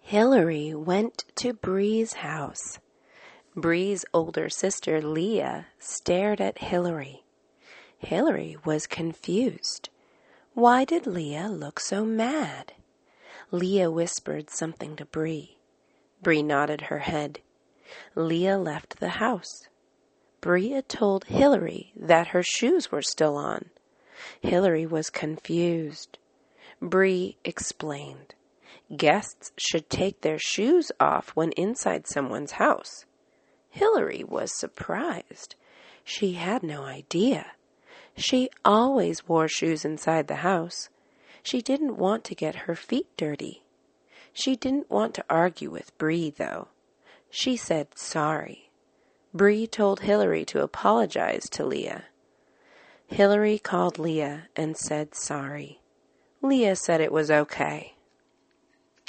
Hillary went to Bree's house. Bree's older sister, Leah, stared at Hillary. Hillary was confused. Why did Leah look so mad? Leah whispered something to Bree. Bree nodded her head. Leah left the house. Bree told Hillary that her shoes were still on. Hillary was confused. Bree explained. Guests should take their shoes off when inside someone's house. Hillary was surprised. She had no idea. She always wore shoes inside the house. She didn't want to get her feet dirty. She didn't want to argue with Bree, though. She said sorry. Bree told Hillary to apologize to Leah. Hillary called Leah and said sorry. Leah said it was okay.